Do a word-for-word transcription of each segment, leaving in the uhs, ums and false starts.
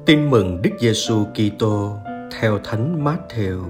Tin mừng Đức Giêsu Kitô theo Thánh Mát-thêu.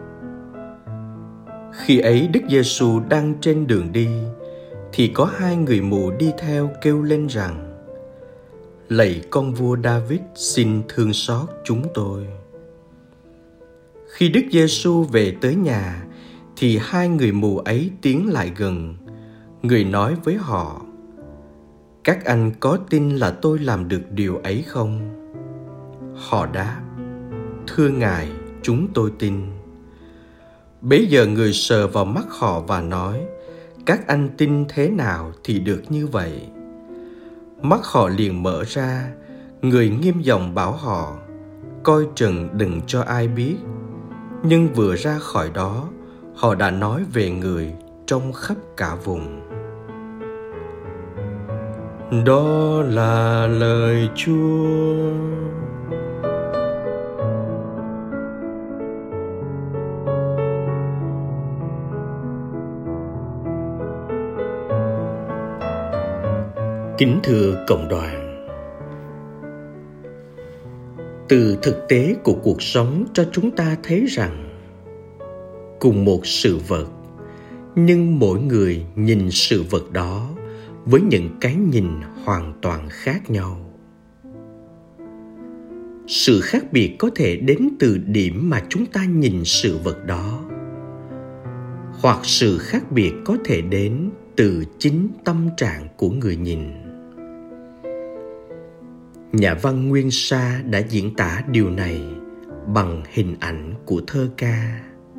Khi ấy Đức Giêsu đang trên đường đi, thì có hai người mù đi theo kêu lên rằng: Lạy con vua David, xin thương xót chúng tôi. Khi Đức Giêsu về tới nhà, thì hai người mù ấy tiến lại gần. Người nói với họ: Các anh có tin là tôi làm được điều ấy không? Họ đáp: Thưa Ngài, chúng tôi tin. Bấy giờ người sờ vào mắt họ và nói: Các anh tin thế nào thì được như vậy. Mắt họ liền mở ra. Người nghiêm giọng bảo họ: Coi chừng đừng cho ai biết. Nhưng vừa ra khỏi đó, họ đã nói về người trong khắp cả vùng. Đó là lời Chúa. Kính thưa cộng đoàn, từ thực tế của cuộc sống cho chúng ta thấy rằng cùng một sự vật, nhưng mỗi người nhìn sự vật đó với những cái nhìn hoàn toàn khác nhau. Sự khác biệt có thể đến từ điểm mà chúng ta nhìn sự vật đó, hoặc sự khác biệt có thể đến từ chính tâm trạng của người nhìn. Nhà văn Nguyên Sa đã diễn tả điều này bằng hình ảnh của thơ ca: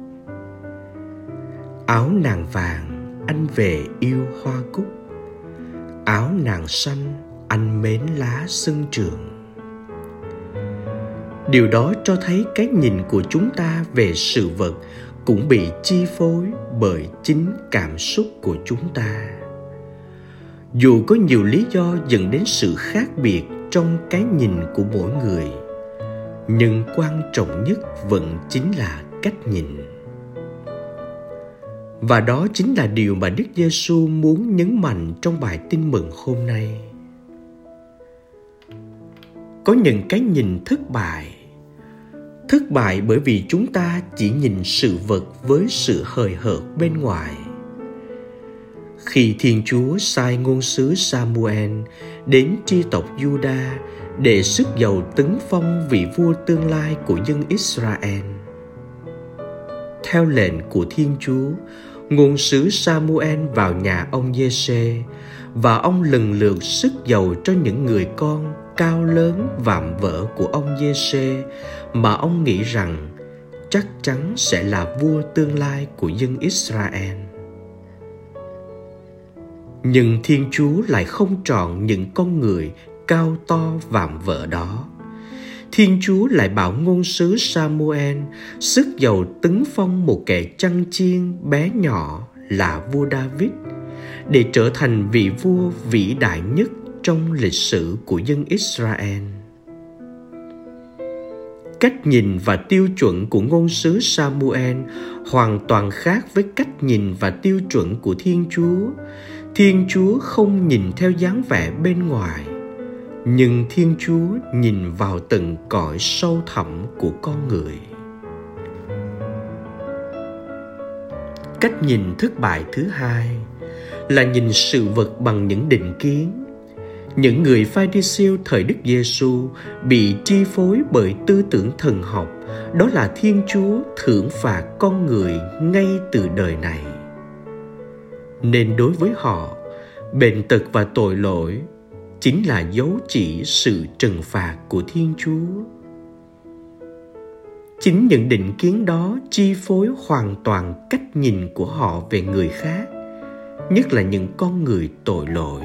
Áo nàng vàng, anh về yêu hoa cúc. Áo nàng xanh, anh mến lá xuân trường. Điều đó cho thấy cái nhìn của chúng ta về sự vật cũng bị chi phối bởi chính cảm xúc của chúng ta. Dù có nhiều lý do dẫn đến sự khác biệt trong cái nhìn của mỗi người, nhưng quan trọng nhất vẫn chính là cách nhìn. Và đó chính là điều mà Đức Giêsu muốn nhấn mạnh trong bài tin mừng hôm nay. Có những cái nhìn thất bại. Thất bại bởi vì chúng ta chỉ nhìn sự vật với sự hời hợt bên ngoài. Khi Thiên Chúa sai ngôn sứ Samuel đến chi tộc Juda để sức dầu tấn phong vị vua tương lai của dân Israel, theo lệnh của Thiên Chúa, ngôn sứ Samuel vào nhà ông Giê-sê và ông lần lượt sức dầu cho những người con cao lớn vạm vỡ của ông Giê-sê mà ông nghĩ rằng chắc chắn sẽ là vua tương lai của dân Israel. Nhưng Thiên Chúa lại không chọn những con người cao to vạm vỡ đó. Thiên Chúa lại bảo ngôn sứ Samuel sức dầu tấn phong một kẻ chăn chiên bé nhỏ là vua David để trở thành vị vua vĩ đại nhất trong lịch sử của dân Israel. Cách nhìn và tiêu chuẩn của ngôn sứ Samuel hoàn toàn khác với cách nhìn và tiêu chuẩn của Thiên Chúa. Thiên Chúa không nhìn theo dáng vẻ bên ngoài, nhưng Thiên Chúa nhìn vào tận cõi sâu thẳm của con người. Cách nhìn thất bại thứ hai là nhìn sự vật bằng những định kiến. Những người Pha-ri-siêu thời Đức Giêsu bị chi phối bởi tư tưởng thần học, đó là Thiên Chúa thưởng phạt con người ngay từ đời này. Nên đối với họ, bệnh tật và tội lỗi chính là dấu chỉ sự trừng phạt của Thiên Chúa. Chính những định kiến đó chi phối hoàn toàn cách nhìn của họ về người khác, nhất là những con người tội lỗi.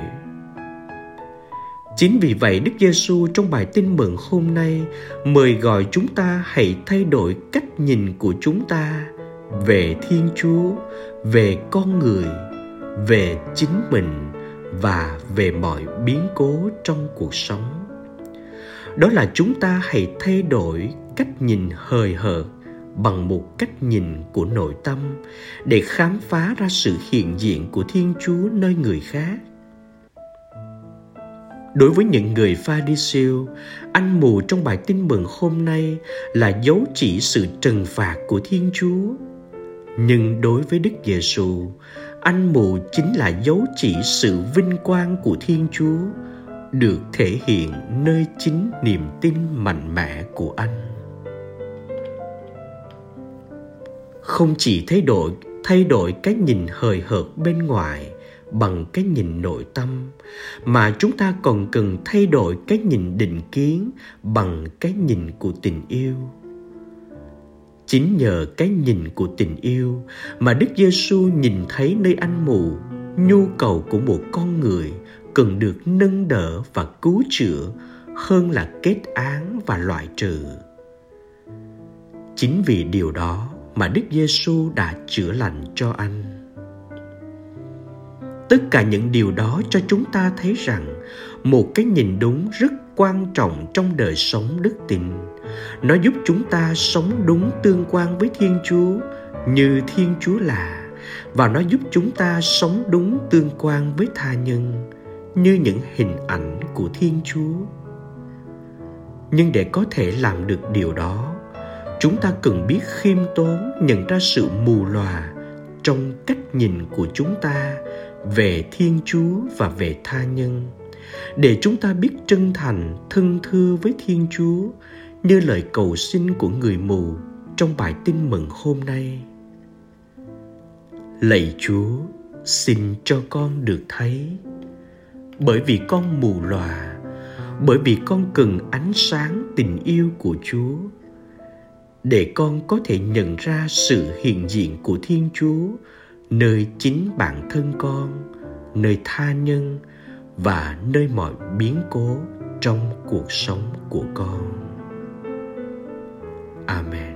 Chính vì vậy Đức Giêsu trong bài tin mừng hôm nay mời gọi chúng ta hãy thay đổi cách nhìn của chúng ta về Thiên Chúa, về con người, về chính mình và về mọi biến cố trong cuộc sống. Đó là chúng ta hãy thay đổi cách nhìn hời hợt bằng một cách nhìn của nội tâm để khám phá ra sự hiện diện của Thiên Chúa nơi người khác. Đối với những người Pha-ri-siêu, ăn mù trong bài tin mừng hôm nay là dấu chỉ sự trừng phạt của Thiên Chúa. Nhưng đối với Đức Giê-xu, ăn mù chính là dấu chỉ sự vinh quang của Thiên Chúa, được thể hiện nơi chính niềm tin mạnh mẽ của anh. Không chỉ thay đổi, thay đổi cái nhìn hời hợt bên ngoài bằng cái nhìn nội tâm, mà chúng ta còn cần thay đổi cái nhìn định kiến bằng cái nhìn của tình yêu. Chính nhờ cái nhìn của tình yêu mà Đức Giê-xu nhìn thấy nơi anh mù nhu cầu của một con người cần được nâng đỡ và cứu chữa hơn là kết án và loại trừ. Chính vì điều đó mà Đức Giê-xu đã chữa lành cho anh. Tất cả những điều đó cho chúng ta thấy rằng một cái nhìn đúng rất quan trọng trong đời sống đức tin. Nó giúp chúng ta sống đúng tương quan với Thiên Chúa như Thiên Chúa là, và nó giúp chúng ta sống đúng tương quan với tha nhân như những hình ảnh của Thiên Chúa. Nhưng để có thể làm được điều đó, chúng ta cần biết khiêm tốn nhận ra sự mù lòa trong cách nhìn của chúng ta về Thiên Chúa và về tha nhân, để chúng ta biết chân thành thân thưa với Thiên Chúa như lời cầu xin của người mù trong bài tin mừng hôm nay. Lạy Chúa, xin cho con được thấy, bởi vì con mù lòa, bởi vì con cần ánh sáng tình yêu của Chúa, để con có thể nhận ra sự hiện diện của Thiên Chúa nơi chính bản thân con, nơi tha nhân và nơi mọi biến cố trong cuộc sống của con. Amen.